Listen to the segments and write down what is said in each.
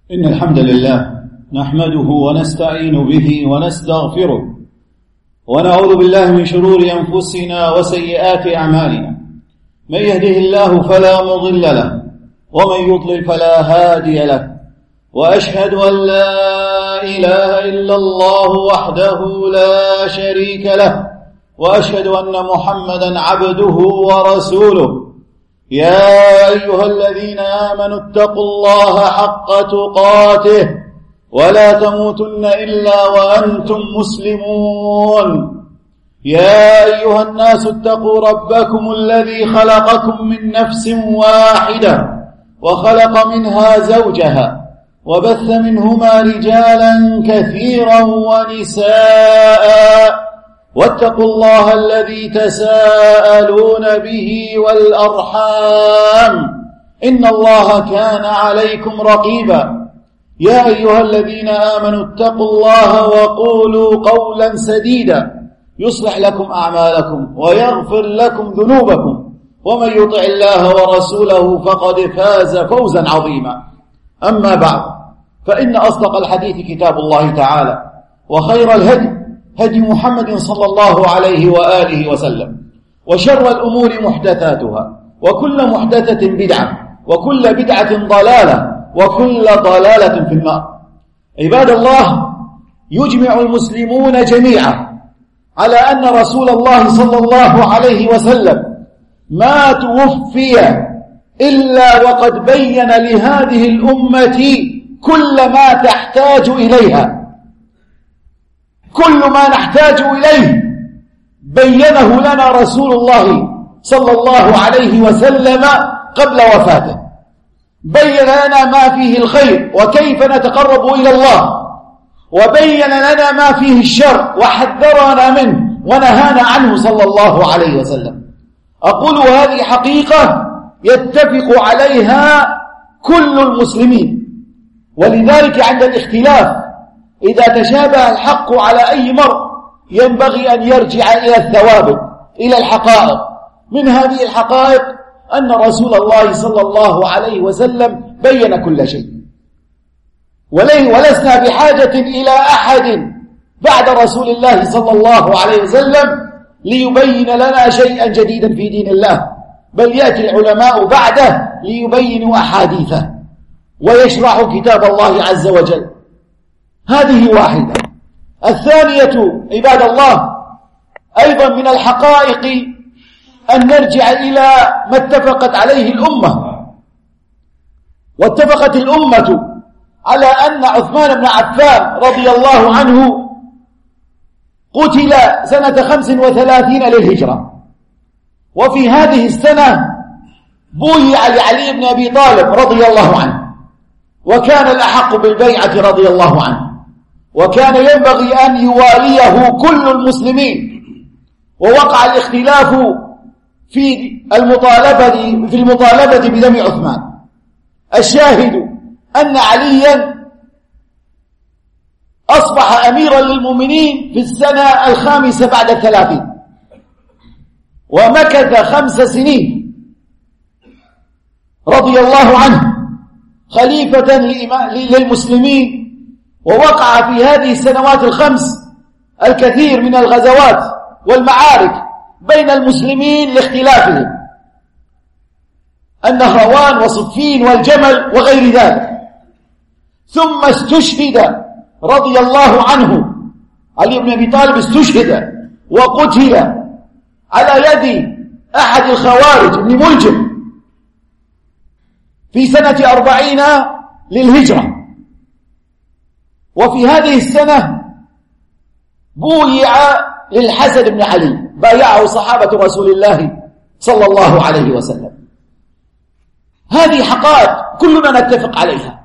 إن الحمد لله نحمده ونستعين به ونستغفره ونعوذ بالله من شرور أنفسنا وسيئات أعمالنا. من يهده الله فلا مضل له ومن يضلل فلا هادي له، وأشهد أن لا إله إلا الله وحده لا شريك له، وأشهد أن محمدا عبده ورسوله. يا أيها الذين آمنوا اتقوا الله حق تقاته ولا تموتن إلا وأنتم مسلمون. يا أيها الناس اتقوا ربكم الذي خلقكم من نفس واحدة وخلق منها زوجها وبث منهما رجالا كثيرا ونساء، واتقوا الله الذي تساءلون به والأرحام إن الله كان عليكم رقيبا. يا أيها الذين آمنوا اتقوا الله وقولوا قولا سديدا يصلح لكم أعمالكم ويغفر لكم ذنوبكم، ومن يطع الله ورسوله فقد فاز فوزا عظيما. أما بعد، فإن أصدق الحديث كتاب الله تعالى، وخير الهدي هدي محمد صلى الله عليه وآله وسلم، وشر الأمور محدثاتها، وكل محدثة بدعة، وكل بدعة ضلالة، وكل ضلالة في النار. عباد الله، يجمع المسلمون جميعا على أن رسول الله صلى الله عليه وسلم ما توفي إلا وقد بين لهذه الأمة كل ما تحتاج إليها. كل ما نحتاج إليه بينه لنا رسول الله صلى الله عليه وسلم قبل وفاته. بين لنا ما فيه الخير وكيف نتقرب إلى الله، وبين لنا ما فيه الشر وحذرنا منه ونهانا عنه صلى الله عليه وسلم. أقول هذه حقيقة يتفق عليها كل المسلمين، ولذلك عند الاختلاف إذا تشابه الحق على أي مرء ينبغي أن يرجع إلى الثوابت، إلى الحقائق. من هذه الحقائق أن رسول الله صلى الله عليه وسلم بين كل شيء، ولسنا بحاجة إلى أحد بعد رسول الله صلى الله عليه وسلم ليبين لنا شيئا جديدا في دين الله، بل يأتي العلماء بعده ليبينوا أحاديثه ويشرحوا كتاب الله عز وجل. هذه واحدة. الثانية عباد الله أيضا من الحقائق أن نرجع إلى ما اتفقت عليه الأمة. واتفقت الأمة على أن عثمان بن عفان رضي الله عنه قتل سنة 35 للهجرة، وفي هذه السنة بويع لعلي بن أبي طالب رضي الله عنه، وكان الأحق بالبيعة رضي الله عنه، وكان ينبغي أن يواليه كل المسلمين. ووقع الاختلاف في المطالبة بدم عثمان. الشاهد أن عليا أصبح أميرا للمؤمنين في السنة 5 بعد 30، ومكث 5 سنين رضي الله عنه خليفة للمسلمين. ووقع في هذه السنوات ال5 الكثير من الغزوات والمعارك بين المسلمين لاختلافهم، النهروان وصفين والجمل وغير ذلك. ثم استشهد رضي الله عنه، علي بن أبي طالب استشهد وقتل على يد أحد الخوارج ابن ملجم في سنة 40 للهجرة. وفي هذه السنة بويع للحسن بن علي، بايعه صحابة رسول الله صلى الله عليه وسلم. هذه حقائق كلنا نتفق عليها.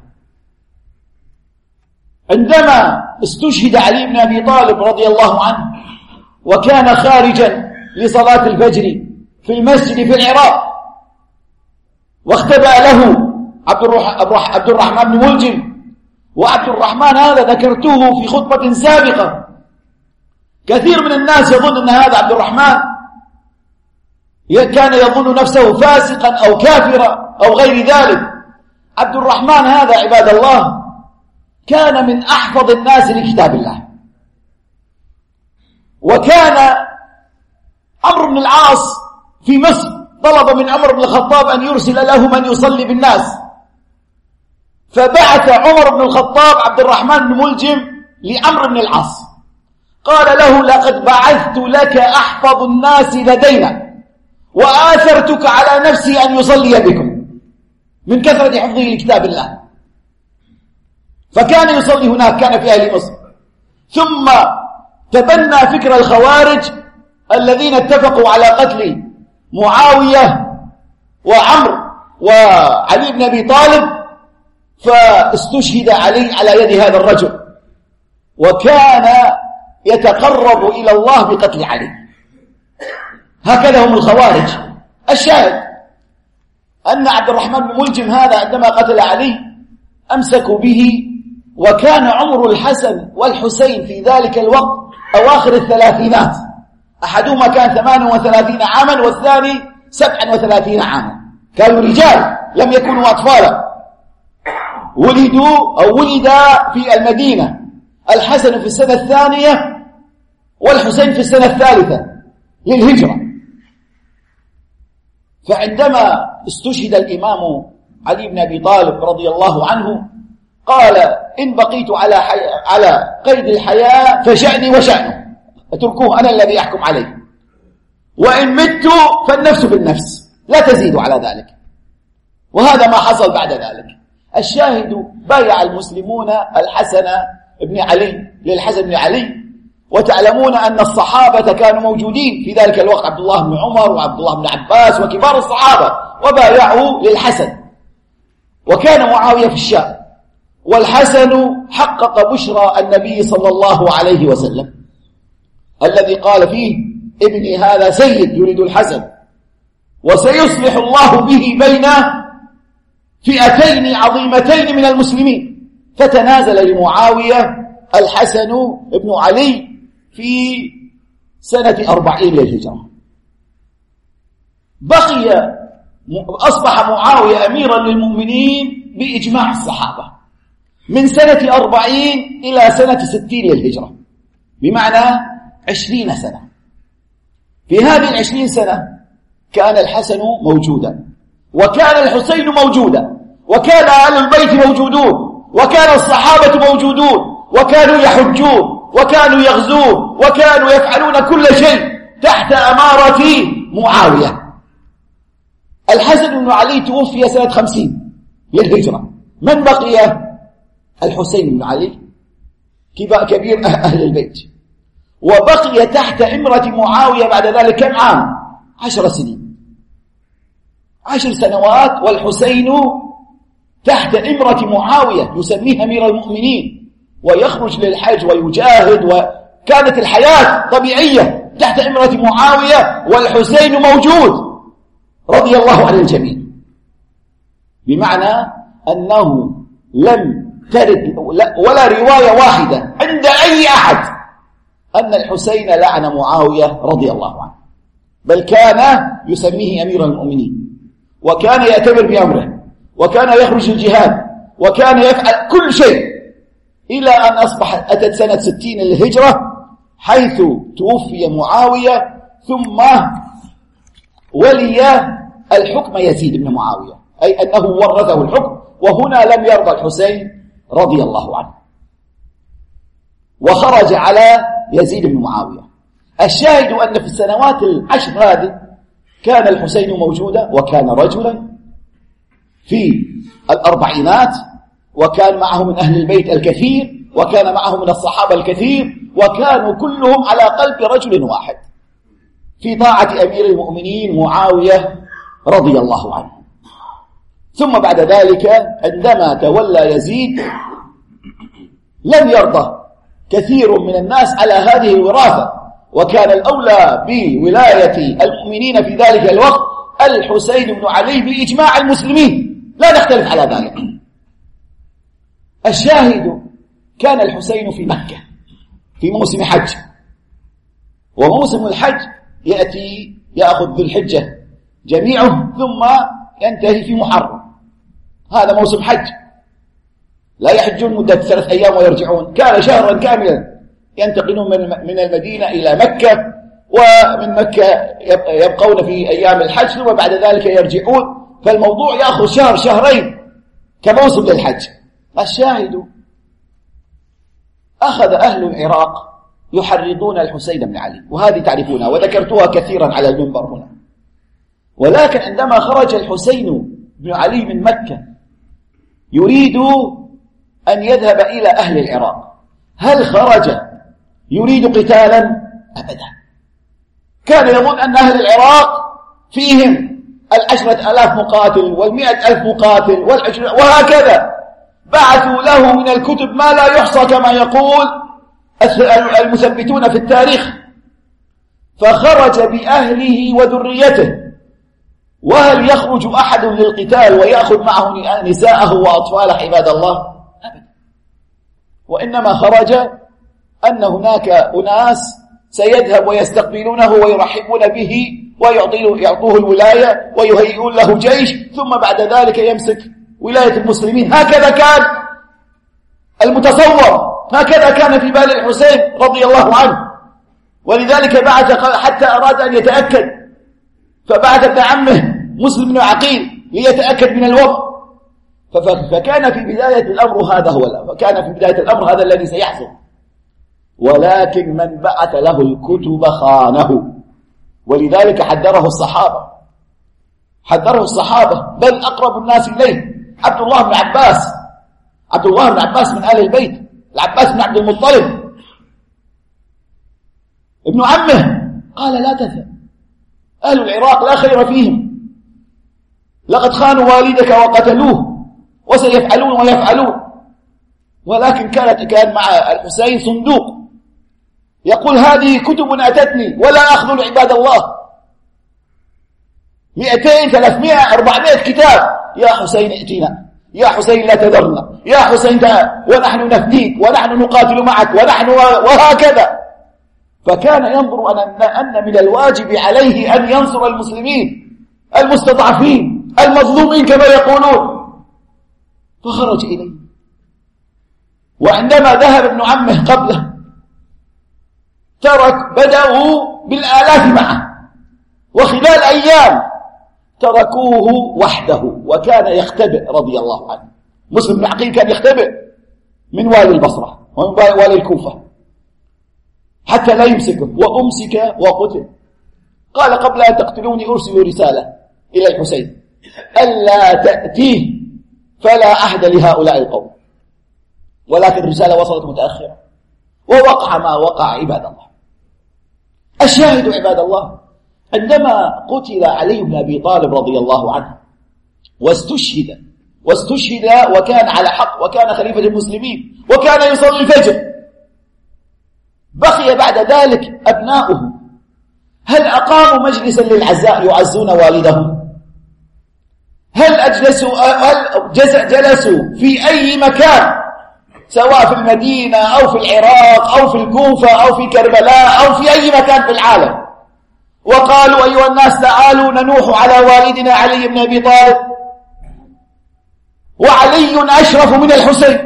عندما استشهد علي بن أبي طالب رضي الله عنه وكان خارجا لصلاة الفجر في المسجد في العراق، واختبأ له عبد الرحمن بن ملجم. وعبد الرحمن هذا ذكرته في خطبة سابقة. كثير من الناس يظن أن هذا عبد الرحمن كان يظن نفسه فاسقا أو كافرا أو غير ذلك. عبد الرحمن هذا عباد الله كان من أحفظ الناس لكتاب الله. وكان عمرو بن العاص في مصر طلب من عمر بن الخطاب أن يرسل له من يصلي بالناس، فبعث عمر بن الخطاب عبد الرحمن بن ملجم لعمرو بن العاص، قال له: لقد بعثت لك أحفظ الناس لدينا، وآثرتك على نفسي أن يصلي بكم من كثرة حفظه لكتاب الله. فكان يصلي هناك، كان في أهل مصر. ثم تبنى فكر الخوارج الذين اتفقوا على قتل معاوية وعمرو وعلي بن أبي طالب، فاستشهد علي على يد هذا الرجل، وكان يتقرب إلى الله بقتل علي. هكذا هم الخوارج. الشاهد أن عبد الرحمن بن ملجم هذا عندما قتل علي أمسكوا به، وكان عمر الحسن والحسين في ذلك الوقت أواخر الثلاثينات، أحدهما كان 38 عاما والثاني 37 عاما، كانوا رجال لم يكونوا أطفالا. ولدا في المدينة، الحسن في السنة الثانية والحسين في السنة الثالثة للهجرة. فعندما استشهد الإمام علي بن أبي طالب رضي الله عنه قال: إن بقيت على قيد الحياة فشأني وشأنه، اتركوه أنا الذي أحكم عليه، وإن مت فالنفس بالنفس، لا تزيد على ذلك. وهذا ما حصل بعد ذلك. الشاهد: بايع المسلمون الحسن بن علي للحسن بن علي، وتعلمون أن الصحابة كانوا موجودين في ذلك الوقت، عبد الله بن عمر وعبد الله بن عباس وكبار الصحابة، وبايعوا للحسن. وكان معاوية في الشام، والحسن حقق بشرى النبي صلى الله عليه وسلم الذي قال فيه: ابني هذا سيد، يريد الحسن، وسيصلح الله به بين فئتين عظيمتين من المسلمين. فتنازل لمعاوية الحسن بن علي في سنة 40 للهجرة. أصبح معاوية أميرا للمؤمنين بإجماع الصحابة من سنة 40 إلى سنة 60 للهجرة، بمعنى 20 سنة. في هذه 20 سنة كان الحسن موجودا، وكان الحسين موجودا، وكان أهل البيت موجودون، وكان الصحابة موجودون، وكانوا يحجون، وكانوا يغزون، وكانوا يفعلون كل شيء تحت أمارة معاوية. الحسن بن علي توفي سنة 50 للهجرة. من بقي؟ الحسين بن علي كبير أهل البيت، وبقي تحت إمرة معاوية بعد ذلك كم عام؟ 10 سنين، 10 سنوات، والحسين تحت إمرة معاوية يسميه أمير المؤمنين، ويخرج للحج ويجاهد، وكانت الحياة طبيعية تحت إمرة معاوية، والحسين موجود رضي الله عن الجميع. بمعنى أنه لم ترد ولا رواية واحدة عند أي أحد أن الحسين لعن معاوية رضي الله عنه، بل كان يسميه أمير المؤمنين، وكان يأتمر بأمره، وكان يخرج الجهاد، وكان يفعل كل شيء، إلى أن أتت سنة 60 للهجرة، حيث توفي معاوية، ثم ولي الحكم يزيد بن معاوية، أي أنه ورثه الحكم، وهنا لم يرضى الحسين رضي الله عنه، وخرج على يزيد بن معاوية. الشاهد أن في السنوات 10 هذه كان الحسين موجودا، وكان رجلا في 40، وكان معه من أهل البيت الكثير، وكان معه من الصحابة الكثير، وكانوا كلهم على قلب رجل واحد في طاعة أمير المؤمنين معاوية رضي الله عنه. ثم بعد ذلك عندما تولى يزيد لم يرضى كثير من الناس على هذه الوراثة، وكان الأولى بولاية المؤمنين في ذلك الوقت الحسين بن علي بإجماع المسلمين، لا نختلف على ذلك. الشاهد كان الحسين في مكة في موسم حج، وموسم الحج يأخذ ذو الحجة جميعه ثم ينتهي في محرم، هذا موسم حج. لا يحجون مدة 3 أيام ويرجعون، كان شهرا كاملا ينتقلون من المدينة إلى مكة، ومن مكة يبقون في أيام الحج، ثم بعد ذلك يرجعون. فالموضوع يأخذ شهر شهرين كموسم للحج. الشاهد أخذ أهل العراق يحرضون الحسين بن علي، وهذه تعرفونها وذكرتها كثيرا على المنبر هنا. ولكن عندما خرج الحسين بن علي من مكة يريد أن يذهب إلى أهل العراق، هل خرج يريد قتالا؟ أبدا. كان يظن أن أهل العراق فيهم 10,000 مقاتل وال100,000 مقاتل وهكذا. بعثوا له من الكتب ما لا يحصى كما يقول المثبتون في التاريخ، فخرج بأهله وذريته. وهل يخرج أحد للقتال ويأخذ معه نساءه وأطفاله عباد الله؟ أبدا. وإنما خرج أن هناك أناس سيذهب ويستقبلونه ويرحبون به ويعطوه الولاية ويهيئون له جيش، ثم بعد ذلك يمسك ولاية المسلمين. هكذا كان المتصور، هكذا كان في بال الحسين رضي الله عنه. ولذلك بعث حتى أراد أن يتأكد، فبعث ابن عمه مسلم بن عقيل ليتأكد من الوضع. فكان في بداية الأمر هذا فكان في بداية الأمر هذا الذي سيحصل. ولكن من بعث له الكتب خانه، ولذلك حذره الصحابة، بل أقرب الناس إليه عبد الله بن عباس من آل البيت، العباس بن عبد المطلب ابن عمه، قال لا تذهب، أهل العراق لا خير فيهم، لقد خانوا والدك وقتلوه وسيفعلون ويفعلون. ولكن كان مع الحسين صندوق يقول هذه كتب أتتني ولا أخذل عباد الله، 200 300 400 كتاب، يا حسين ائتنا، يا حسين لا تذرنا، يا حسين ونحن نفديك ونحن نقاتل معك ونحن وهكذا. فكان ينظر أن من الواجب عليه أن ينصر المسلمين المستضعفين المظلومين كما يقولون. فخرج إليه، وعندما ذهب ابن عمه قبله بدأوا بالآلاف معه، وخلال أيام تركوه وحده، وكان يختبئ رضي الله عنه. مسلم بن عقيل كان يختبئ من والي البصرة ومن والي الكوفة حتى لا يمسكه، وأمسك وقتل. قال قبل أن تقتلوني أرسل رسالة إلى الحسين ألا تأتيه فلا أحد لهؤلاء القوم، ولكن الرسالة وصلت متأخرة ووقع ما وقع عباد الله. الشاهد عباد الله، عندما قتل علي بن أبي طالب رضي الله عنه واستشهد وكان على حق وكان خليفة المسلمين وكان يصلي الفجر، بقي بعد ذلك أبناؤه. هل أقاموا مجلسا للعزاء يعزون والدهم؟ هل جلسوا في أي مكان سواء في المدينة أو في العراق أو في الكوفة أو في كربلاء أو في أي مكان في العالم وقالوا أيها الناس تعالوا ننوح على والدنا علي بن أبي طالب، وعلي أشرف من الحسين،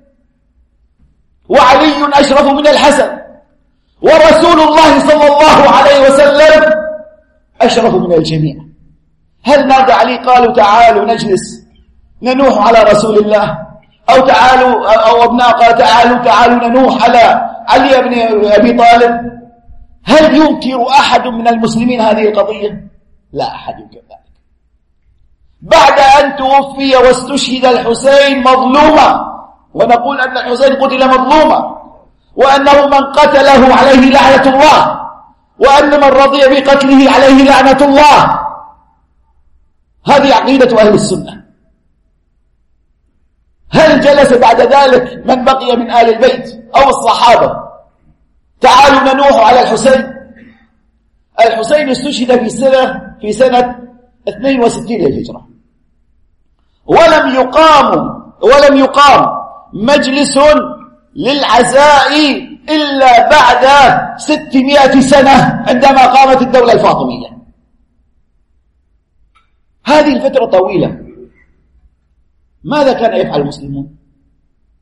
وعلي أشرف من الحسن، ورسول الله صلى الله عليه وسلم أشرف من الجميع؟ هل نادى علي قالوا تعالوا نجلس ننوح على رسول الله، أو تعالوا أو أبناء قال تعالوا ننوح على علي بن أبي طالب؟ هل ينكر أحد من المسلمين هذه القضية؟ لا أحد ينكر ذلك. بعد أن توفي واستشهد الحسين مظلوما، ونقول أن الحسين قتل مظلوما، وأنه من قتله عليه لعنة الله، وأن من رضي بقتله عليه لعنة الله. هذه عقيدة أهل السنة. هل جلس بعد ذلك من بقي من آل البيت أو الصحابة تعالوا ننوح على الحسين؟ الحسين استشهد في سنة 62 للهجرة، ولم يقام مجلس للعزاء إلا بعد 600 سنة عندما قامت الدولة الفاطمية. هذه الفترة طويلة. ماذا كان يفعل المسلمون؟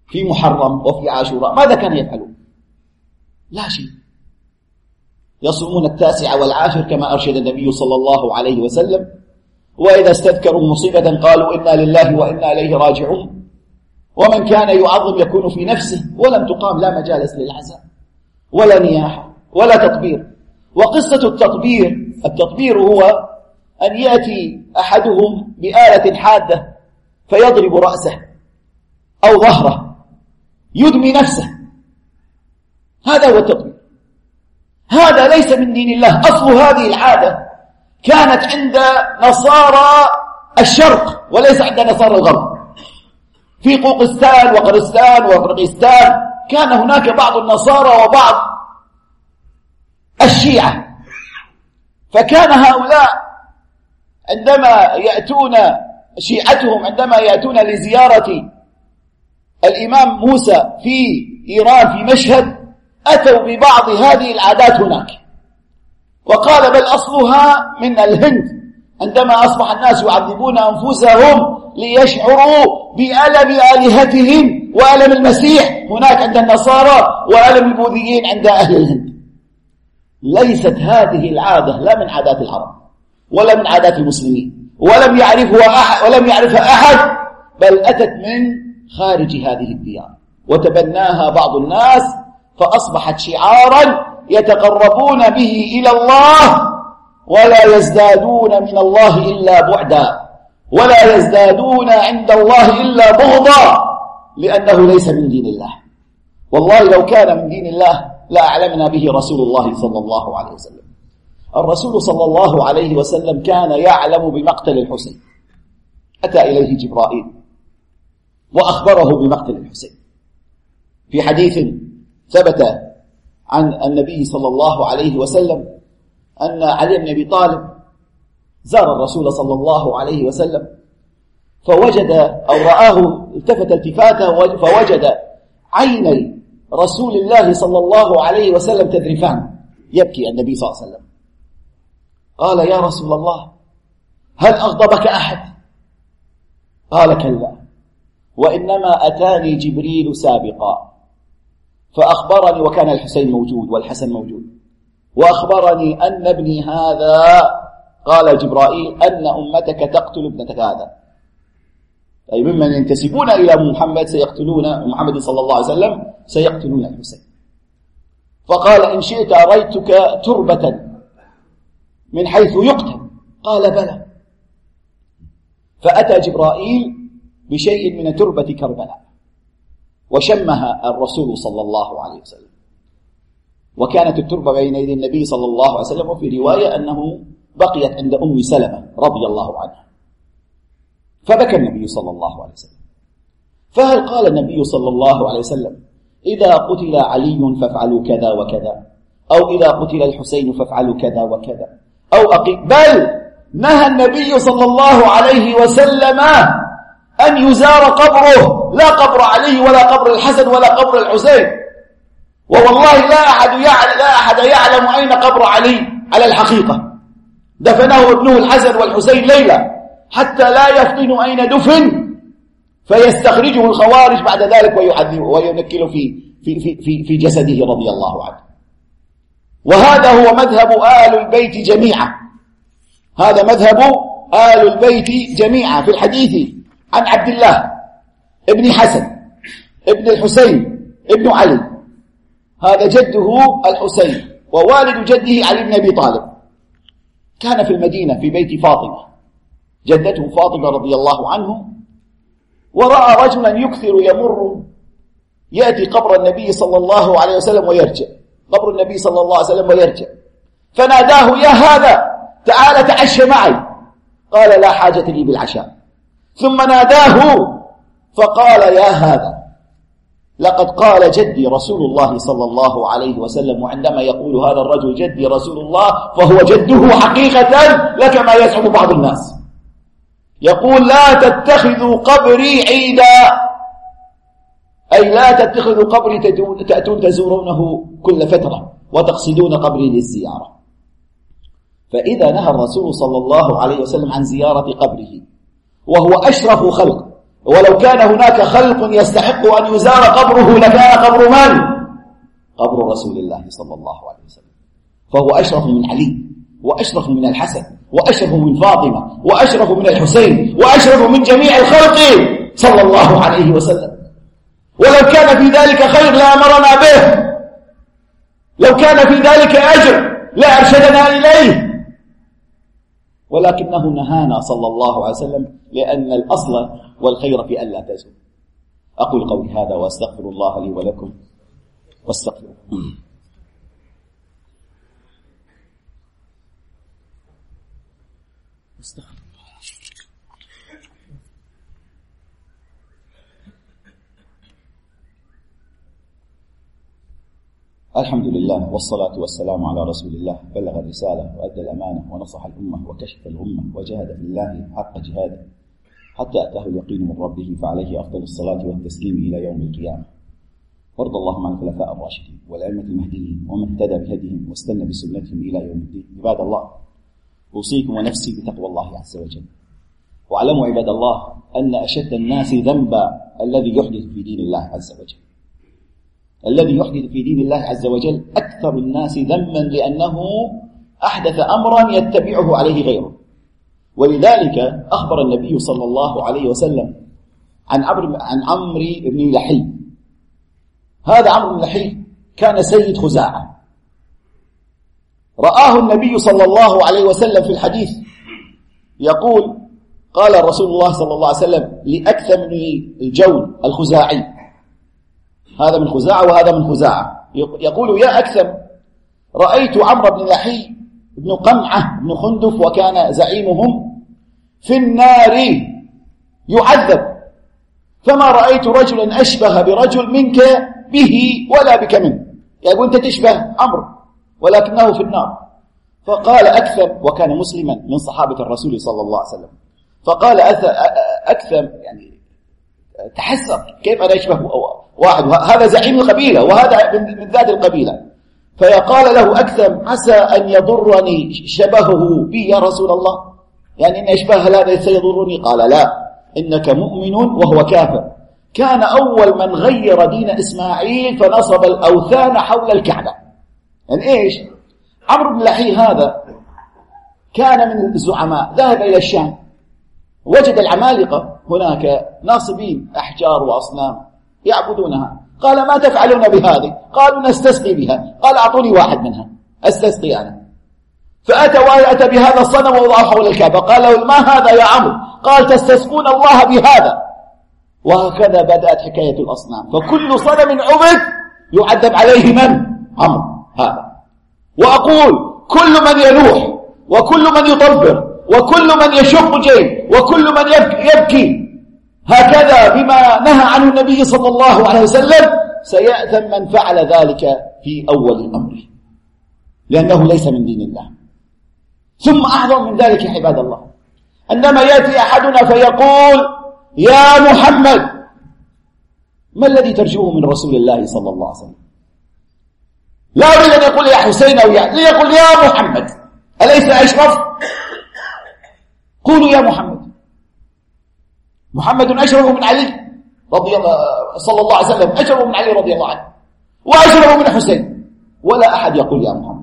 في محرم وفي عاشوراء ماذا كانوا يفعلون؟ لا شيء. يصومون 9 و10 كما أرشد النبي صلى الله عليه وسلم، وإذا استذكروا مصيبة قالوا إنا لله وإنا إليه راجعون. ومن كان يعظم يكون في نفسه، ولم تقام لا مجالس للعزاء ولا نياحة ولا تطبير. وقصة التطبير هو أن يأتي أحدهم بآلة حادة فيضرب رأسه أو ظهره يدمي نفسه، هذا هو التطبير. هذا ليس من دين الله. أصل هذه العادة كانت عند نصارى الشرق وليس عند نصارى الغرب. في قوقستان وقرستان وقرقستان كان هناك بعض النصارى وبعض الشيعة، فكان هؤلاء عندما يأتون شيعتهم عندما يأتون لزيارة الإمام موسى في إيران في مشهد أتوا ببعض هذه العادات هناك، وقال بل أصلها من الهند، عندما أصبح الناس يعذبون أنفسهم ليشعروا بألم آلهتهم وألم المسيح هناك عند النصارى وألم البوذيين عند أهل الهند. ليست هذه العادة لا من عادات العرب ولا من عادات المسلمين، ولم يعرفها أحد، بل أتت من خارج هذه الديار وتبناها بعض الناس فأصبحت شعارا يتقربون به إلى الله ولا يزدادون من الله إلا بعدا، ولا يزدادون عند الله إلا بغضا، لأنه ليس من دين الله. والله لو كان من دين الله لأعلمنا به رسول الله صلى الله عليه وسلم. الرسول صلى الله عليه وسلم كان يعلم بمقتل الحسين، أتى إليه جبرائيل وأخبره بمقتل الحسين. في حديث ثبت عن النبي صلى الله عليه وسلم أن علي بن أبي طالب زار الرسول صلى الله عليه وسلم فوجد أو رآه التفت التفاته فوجد عيني رسول الله صلى الله عليه وسلم تذرفان، يبكي النبي صلى الله عليه وسلم. قال يا رسول الله هل أغضبك أحد؟ قال كلا، وإنما أتاني جبريل سابقا فأخبرني، وكان الحسين موجود والحسن موجود، وأخبرني أن ابني هذا، قال جبرائيل، أن أمتك تقتل ابنتك هذا، أي ممن ينتسبون إلى محمد سيقتلون محمد صلى الله عليه وسلم سيقتلون الحسين. فقال إن شئت أريتك تربة من حيث يقتل، قال بلى. فأتى جبرائيل بشيء من تربة كربلاء وشمها الرسول صلى الله عليه وسلم، وكانت التربة بين يدي النبي صلى الله عليه وسلم، وفي رواية أنه بقيت عند أم سلمة رضي الله عنها. فبكى النبي صلى الله عليه وسلم. فهل قال النبي صلى الله عليه وسلم إذا قتل علي فافعلوا كذا وكذا، أو إذا قتل الحسين فافعلوا كذا وكذا، أو بل نهى النبي صلى الله عليه وسلم أن يزار قبره، لا قبر علي ولا قبر الحسن ولا قبر الحسين. ووالله لا أحد يعلم أين قبر علي على الحقيقة، دفنه ابنه الحسن والحسين ليلة حتى لا يفطن أين دفن، فيستخرجه الخوارج بعد ذلك ويحذبه وينكله في جسده رضي الله عنه. وهذا هو مذهب آل البيت جميعا، هذا مذهب آل البيت جميعا. في الحديث عن عبد الله ابن حسن ابن الحسين ابن علي، هذا جده الحسين ووالد جده علي بن أبي طالب، كان في المدينة في بيت فاطمة جدته فاطمة رضي الله عنه، ورأى رجلا يكثر يمر يأتي قبر النبي صلى الله عليه وسلم ويرجع، قبر النبي صلى الله عليه وسلم ويرجع، فناداه يا هذا تعال تعشى معي، قال لا حاجة لي بالعشاء. ثم ناداه فقال يا هذا لقد قال جدي رسول الله صلى الله عليه وسلم، وعندما يقول هذا الرجل جدي رسول الله فهو جده حقيقة لك ما يزعم بعض الناس، يقول لا تتخذوا قبري عيدا، أي لا تتخذوا قبري تأتون تزورونه كل فترة وتقصدون قبري للزيارة. فإذا نهى الرسول صلى الله عليه وسلم عن زيارة قبره وهو أشرف خلق ولو كان هناك خلق يستحق أن يزار قبره لكان قبر من؟ قبر رسول الله صلى الله عليه وسلم. فهو أشرف من علي، وأشرف من الحسن، وأشرف من فاطمة، وأشرف من الحسين، وأشرف من جميع الخلق صلى الله عليه وسلم. ولو كان في ذلك خير لأمرنا به، لو كان في ذلك أجر لأرشدنا إليه، ولكنه نهانا صلى الله عليه وسلم لأن الأصل والخير في ألا تزول. أقول قولي هذا وأستغفر الله لي ولكم واستغفروه. الحمد لله والصلاة والسلام على رسول الله، بلغ الرسالة وأدى الأمانة ونصح الأمة وكشف الغمة وجاهد في الله حق جهاده حتى أتاه اليقين من ربه، فعليه أفضل الصلاة والتسليم إلى يوم القيامة. وارض اللهم عن الخلفاء الراشدين والأئمة المهديين ومن اهتدى بهديهم واستنى بسنتهم إلى يوم الدين. عباد الله، أوصيكم ونفسي بتقوى الله عز وجل. واعلموا عباد الله أن أشد الناس ذنبا الذي يحدث في دين الله عز وجل. الذي يحدث في دين الله عز وجل أكثر الناس ذنبا لأنه أحدث أمرا يتبعه عليه غيره. ولذلك أخبر النبي صلى الله عليه وسلم عن عمرو بن لحي. هذا عمرو بن لحي كان سيد خزاعة. رآه النبي صلى الله عليه وسلم في الحديث يقول: قال رسول الله صلى الله عليه وسلم لأكثم الجون الخزاعي، هذا من خزاعة وهذا من خزاعة، يقول: يا أكثم، رأيت عمرو بن لحي بن قمعة بن خندف وكان زعيمهم في النار يعذب، فما رأيت رجلا أشبه برجل منك به ولا بك منه. يقول أنت تشبه عمرو ولكنه في النار. فقال أكثم، وكان مسلما من صحابة الرسول صلى الله عليه وسلم، فقال أكثم يعني تحسر، كيف أنا أشبه واحد، هذا زعيم القبيلة وهذا من ذات القبيلة. فيقال له أكثم: عسى أن يضرني شبهه بي يا رسول الله، يعني إن أشبه هذا سيضرني. قال: لا، إنك مؤمن وهو كافر. كان أول من غير دين إسماعيل فنصب الأوثان حول الكعبة. يعني إيش؟ عمرو بن لحي هذا كان من الزعماء، ذهب إلى الشام، وجد العمالقة هناك ناصبين أحجار وأصنام يعبدونها. قال: ما تفعلون بهذه؟ قالوا: نستسقي بها. قال: أعطوني واحد منها أستسقي أنا. فأتى بهذا الصنم ووضعه حول الكعبة. قال له: ما هذا يا عمرو؟ قال: تستسقون الله بهذا. وهكذا بدأت حكاية الأصنام، فكل صنم عبد يعذب عليه من؟ عمرو هذا. وأقول: كل من ينوح وكل من يطبر وكل من يشق جيب وكل من يبكي هكذا بما نهى عنه النبي صلى الله عليه وسلم سيأثم من فعل ذلك في أول الأمر، لأنه ليس من دين الله. ثم أعظم من ذلك يا عباد الله، عندما يأتي أحدنا فيقول: يا محمد، ما الذي ترجوه من رسول الله صلى الله عليه وسلم؟ لا أريد أن يقول يا حسين أو يقول يا محمد، أليس أشرف؟ قولوا يا محمد. محمد أشرف من علي رضي الله صلى الله عليه وسلم، أشرف من علي رضي الله عنه، وأشرف من حسين، ولا أحد يقول يا محمد.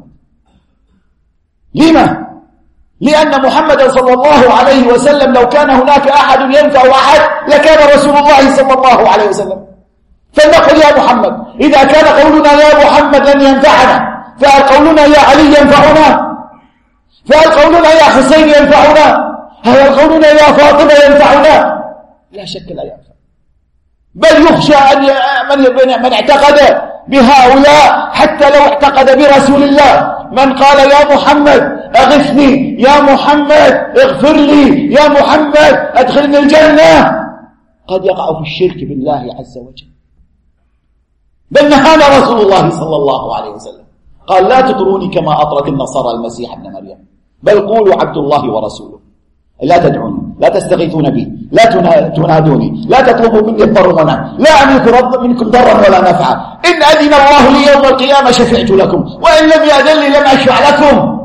لما؟ لأن محمدا صلى الله عليه وسلم لو كان هناك أحد ينفع أحد لكان رسول الله صلى الله عليه وسلم. فلنقل يا محمد. إذا كان قولنا يا محمد لن ينفعنا، فهل قولنا يا علي ينفعنا؟ فهل قولنا يا حسين ينفعنا؟ هل قولنا يا فاطمة ينفعنا؟ لا شك لا ينفع. بل يخشى أن من اعتقد بهؤلاء حتى لو اعتقد برسول الله، من قال يا محمد أغثني، يا محمد اغفر لي، يا محمد أدخلني الجنة، قد يقع في الشرك بالله عز وجل. بل نهانا رسول الله صلى الله عليه وسلم، قال: لا تطروني كما أطرت النصارى المسيح ابن مريم، بل قولوا عبد الله ورسوله. لا تدعوني، لا تستغيثون بي، لا تنادوني، لا تطلبوا مني الضر والنفع، لا أملك منكم ضرا ولا نفعا، إن أذن الله لي يوم القيامة شفعت لكم، وإن لم يأذن لي لم أشفع لكم.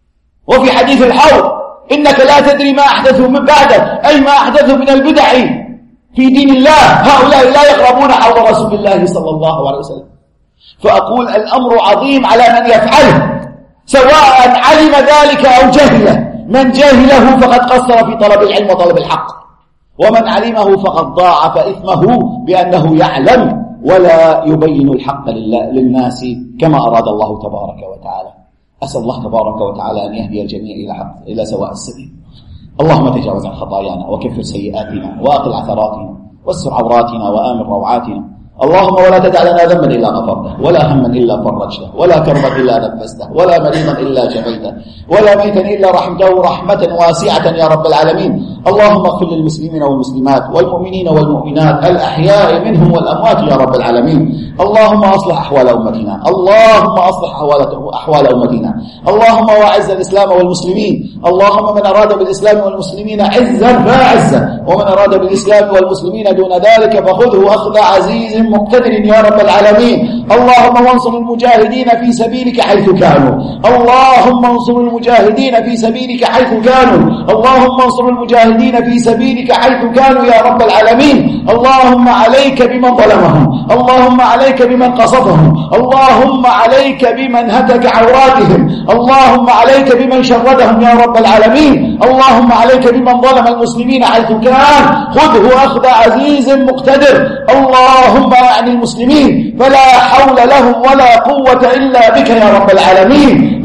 وفي حديث الحوض: إنك لا تدري ما أحدثوا من بعدك، أي ما أحدثوا من البدع في دين الله، هؤلاء لا يقربون حول رسول الله صلى الله عليه وسلم. فأقول الأمر عظيم على من يفعله، سواء علم ذلك أو جهله. من جاهله فقد قصر في طلب العلم وطلب الحق، ومن علمه فقد ضاعف إثمه بأنه يعلم ولا يبين الحق للناس كما أراد الله تبارك وتعالى. أسأل الله تبارك وتعالى أن يهدي الجميع إلى سواء السبيل. اللهم تجاوز عن خطايانا وكفر سيئاتنا وأقل عثراتنا واستر عوراتنا وآمن روعاتنا. اللهم ولا تدع لنا ذنبا إلا غفرته، ولا هما إلا فرجته، ولا كربا إلا نفسته، ولا مريضا إلا شفيته، ولا ميتا إلا رحمته رحمة واسعة يا رب العالمين. اللهم اغفر للمسلمين والمسلمات والمؤمنين والمؤمنات الأحياء منهم والأموات يا رب العالمين. اللهم أصلح أحوال أمتنا، اللهم أصلح أحوال أمتنا. اللهم وأعز الإسلام والمسلمين. اللهم من أراد بالإسلام والمسلمين عزا فأعزه، ومن أراد بالإسلام والمسلمين دون ذلك فخذه أخذ عزيز مقتدر يا رب العالمين. اللهم وانصر المجاهدين في سبيلك حيث كانوا، اللهم انصر المجاهدين في سبيلك حيث كانوا، اللهم انصر المجاهدين في سبيلك حيث كانوا يا رب العالمين. اللهم عليك بمن ظلمهم، اللهم عليك بمن قصفهم، اللهم عليك بمن هتك عوراتهم، اللهم عليك بمن شردهم يا رب العالمين. اللهم عليك بمن ظلم المسلمين حيث كان، خذه أخذ عزيز مقتدر. اللهم عن المسلمين فلا حول لهم ولا قوة إلا بك يا رب العالمين.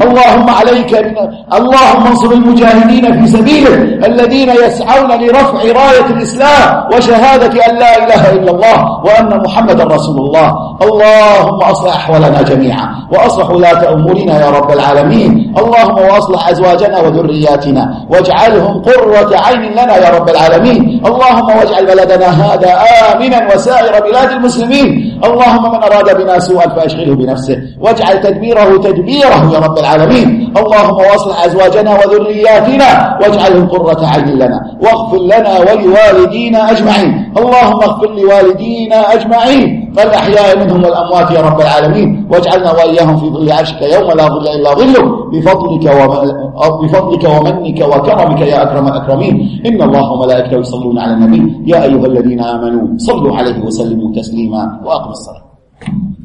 اللهم انصر المجاهدين في سبيلك الذين يسعون لرفع راية الإسلام وشهادة أن لا إله إلا الله وأن محمد رسول الله. اللهم أصلح أحوالنا جميعا وأصلح ولاة أمورنا يا رب العالمين. اللهم وأصلح أزواجنا وذرياتنا واجعلهم قرة عين لنا يا رب العالمين. اللهم واجعل بلدنا هذا آمنا وسائر بلاد المسلمين. اللهم من أراد بنا سوءا فأشغله بنفسه واجعل تدبيره يا رب العالمين. اللهم واصلح أزواجنا وذرياتنا واجعلهم قرة عين لنا، واغفر لنا ولوالدينا أجمعين. اللهم اغفر لوالدينا أجمعين الأحياء منهم والأموات يا رب العالمين، واجعلنا وإياهم في ظل عرشك يوم لا ظل إلا ظلك بفضلك ومنك وكرمك يا أكرم الأكرمين. إن الله وملائكته يصلون على النبي يا أيها الذين آمنوا صلوا عليه وسلموا تسليما وأقم الصلاة.